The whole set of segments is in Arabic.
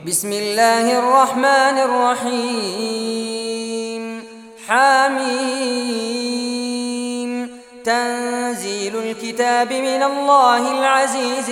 بسم الله الرحمن الرحيم حميم تنزيل الكتاب من الله العزيز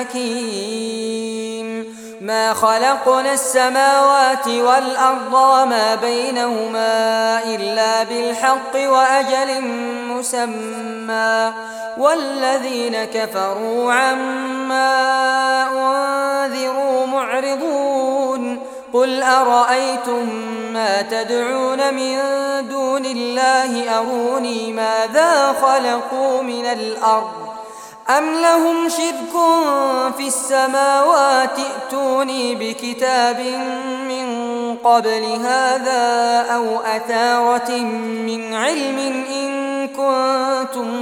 الحكيم ما خلقنا السماوات والأرض وما بينهما إلا بالحق وأجل مسمى والذين كفروا عما أنذروا معرضون قل أرأيتم ما تدعون من دون الله أروني ماذا خلقوا من الأرض أم لهم شرك في السماوات ائتوني بكتاب من قبل هذا أو أثارة من علم إن كنتم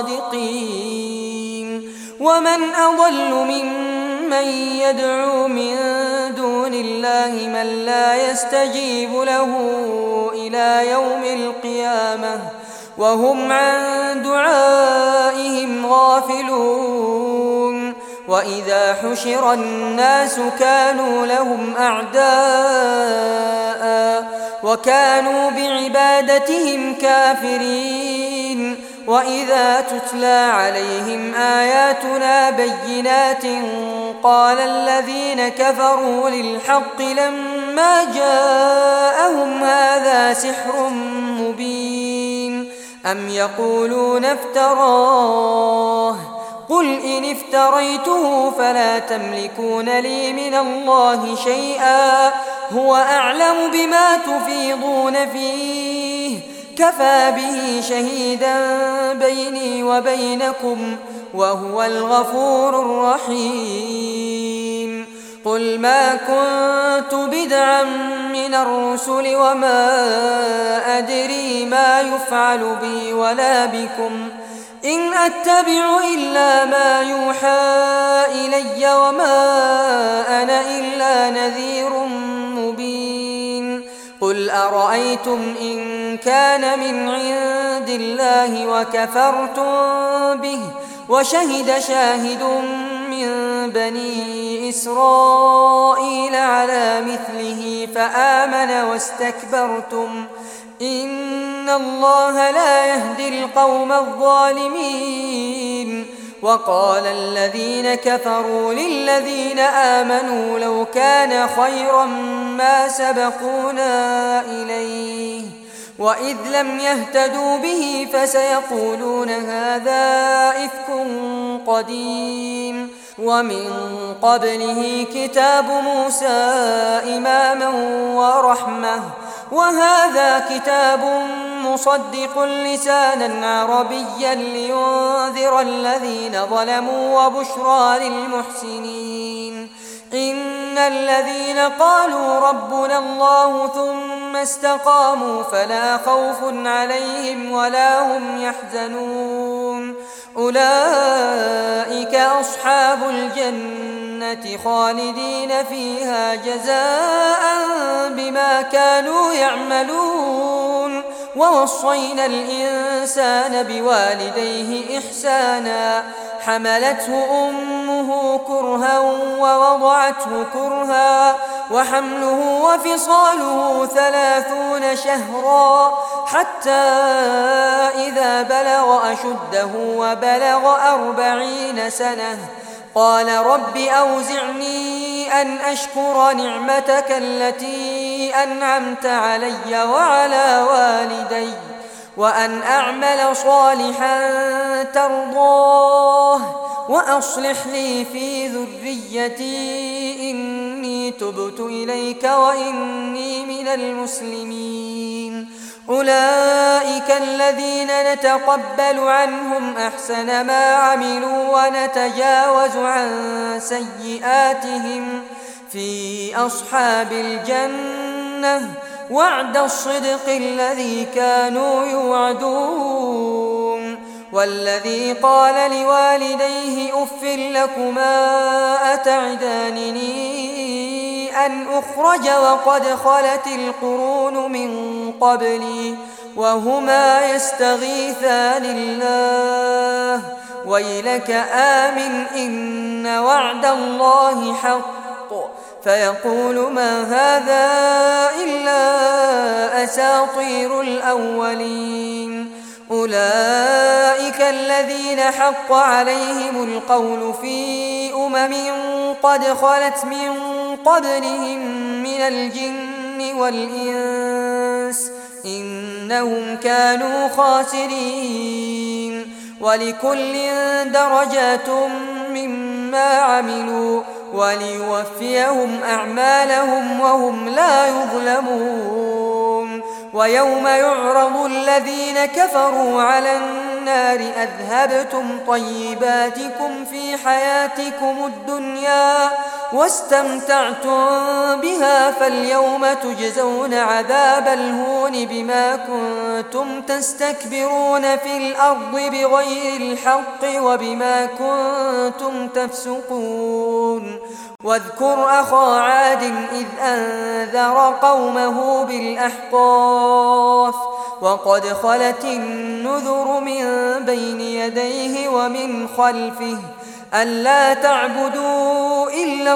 صادقين ومن أضل ممن يدعو من دون الله من لا يستجيب له إلى يوم القيامة وهم عن دعائهم غافلون وإذا حشر الناس كانوا لهم أعداء وكانوا بعبادتهم كافرين وإذا تتلى عليهم آياتنا بينات قال الذين كفروا للحق لما جاءهم هذا سحر مبين أم يقولون افتراه قل إن افتريته فلا تملكون لي من الله شيئا هو أعلم بما تفيضون فيه كفى به شهيدا بيني وبينكم وهو الغفور الرحيم قل ما كنت بدعا من الرسل وما أدري ما يفعل بي ولا بكم إن أتبع إلا ما يوحى إلي وما أنا إلا نذير مبين قل أرأيتم إن كان من عند الله وكفرتم به وشهد شاهد من بني إسرائيل على مثله فآمن واستكبرتم إن الله لا يهدي القوم الظالمين وقال الذين كفروا للذين آمنوا لو كان خيرا ما سبقونا إليه وإذ لم يهتدوا به فسيقولون هذا إفك قديم ومن قبله كتاب موسى إماما ورحمة وهذا كتاب مصدق لسانا عربيا لينذر الذين ظلموا وبشرى للمحسنين إن الذين قالوا ربنا الله ثم استقاموا فلا خوف عليهم ولا هم يحزنون أولئك أصحاب الجنة خالدين فيها جزاء بما كانوا يعملون ووصينا الإنسان بوالديه إحسانا حملته أمه كرها ووضعته كرها وحمله وفصاله 30 شهرا حتى إذا بلغ أشده وبلغ 40 سنة قال رب أوزعني أن أشكر نعمتك التي أنعمت علي وعلى والدي وأن أعمل صالحا ترضاه وأصلح لي في ذريتي إني تبت إليك وإني من المسلمين أولئك الذين نتقبل عنهم أحسن ما عملوا ونتجاوز عن سيئاتهم في أصحاب الجنة وعد الصدق الذي كانوا يوعدون والذي قال لوالديه أف لكما أتعدانني أن أخرج وقد خلت القرون من قبلي وهما يستغيثان الله ويلك آمن إن وعد الله حق فيقول ما هذا إلا أساطير الأولين. أولئك الذين حق عليهم القول في قد خلت من قبلهم من الجن والإنس إنهم كانوا خاسرين. ولكل درجات مما عملوا وليوفيهم أعمالهم وهم لا يظلمون. ويوم يعرض الذين كفروا على النار أذهبتم طيباتكم في حياتكم الدنيا واستمتعتم بها فاليوم تجزون عذاب الهون بما كنتم تستكبرون في الأرض بغير الحق وبما كنتم تفسقون. واذكر أخا عاد إذ أنذر قومه بالأحقاف وقد خلت النذر من بين يديه ومن خلفه ألا تعبدوا إلا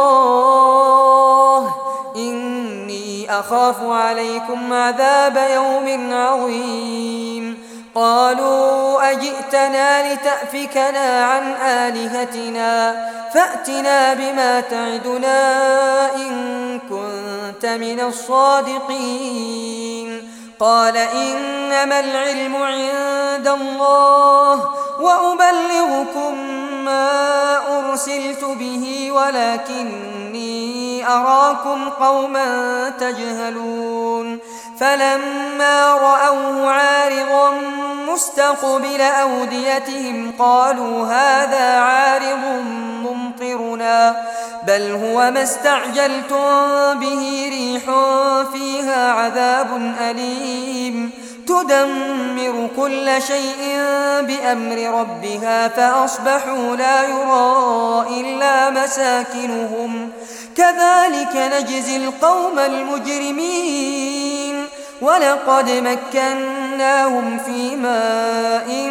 الله إني أخاف عليكم عذاب يوم عظيم. قالوا أجئتنا لتأفكنا عن آلهتنا فأتنا بما تعدنا إن كنت من الصادقين. قال إنما العلم عند الله وأبلغكم ما أرسلت به ولكني أراكم قوما تجهلون. فلما رأوه عارضا مستقبل أوديتهم قالوا هذا عارض ممطرنا بل هو ما استعجلتم به ريح فيها عذاب أليم تدمر كل شيء بأمر ربها فأصبحوا لا يرى إلا مساكنهم كذلك نجزي القوم المجرمين. ولقد مكناهم في ماء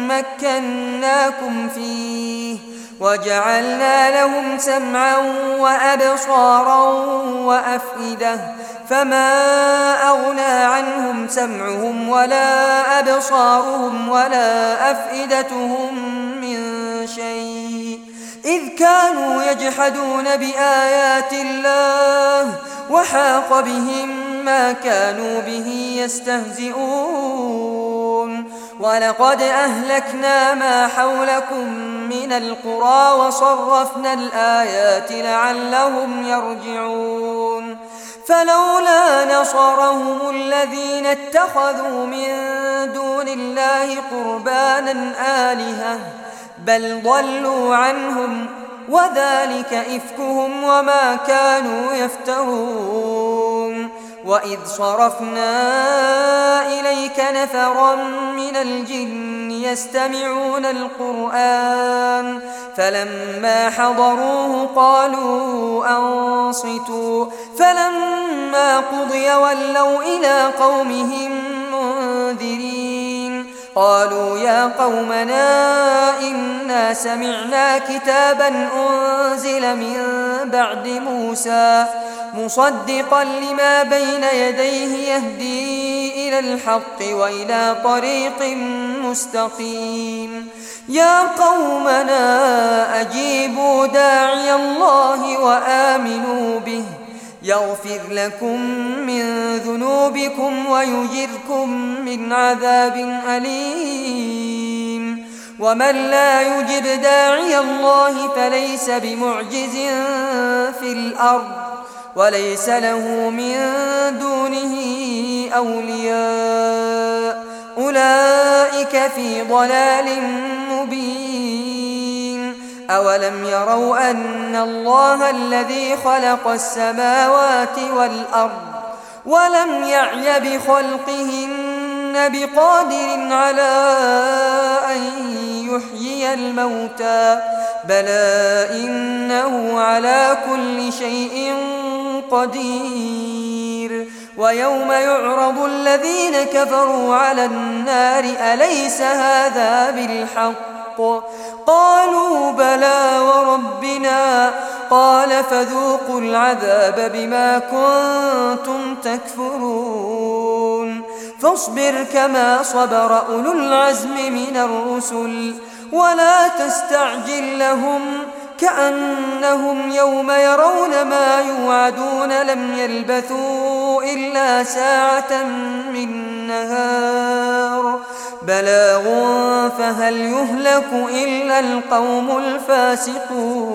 مكناكم فيه وجعلنا لهم سمعا وأبصارا وأفئدة فما أغنى عنهم سمعهم ولا أبصارهم ولا أفئدتهم من شيء إذ كانوا يجحدون بآيات الله وحاق بهم ما كانوا به يستهزئون. ولقد أهلكنا ما حولكم من القرى وصرفنا الآيات لعلهم يرجعون. فلولا نصرهم الذين اتخذوا من دون الله قربانا آلهة بل ضلوا عنهم وذلك إفكهم وما كانوا يفترون. وإذ صرفنا إليك نفرا من الجن يستمعون القرآن فلما حضروه قالوا أنصتوا فلما قضي ولوا إلى قومهم منذرين. قالوا يا قومنا إنا سمعنا كتابا أنزل من بعد موسى مصدقا لما بين يديه يهدي إلى الحق وإلى طريق مستقيم. يا قومنا أجيبوا داعي الله وآمنوا به يغفر لكم من ذنوبكم ويجركم من عذاب أليم. ومن لا يجب داعي الله فليس بمعجز في الأرض وليس له من دونه أولياء أولئك في ضلال مبين. أولم يروا أن الله الذي خلق السماوات والأرض ولم يعي بخلقهن بقادر على أن يحيي الموتى بلى إنه على كل شيء قدير. ويوم يعرض الذين كفروا على النار أليس هذا بالحق قالوا بلى وربنا قال فذوقوا العذاب بما كنتم تكفرون فاصبر كما صبر أولو العزم من الرسل ولا تستعجل لهم كأنهم يوم يرون ما يوعدون لم يلبثوا إلا ساعة من نهار بلاغ فهل يهلك إلا القوم الفاسقون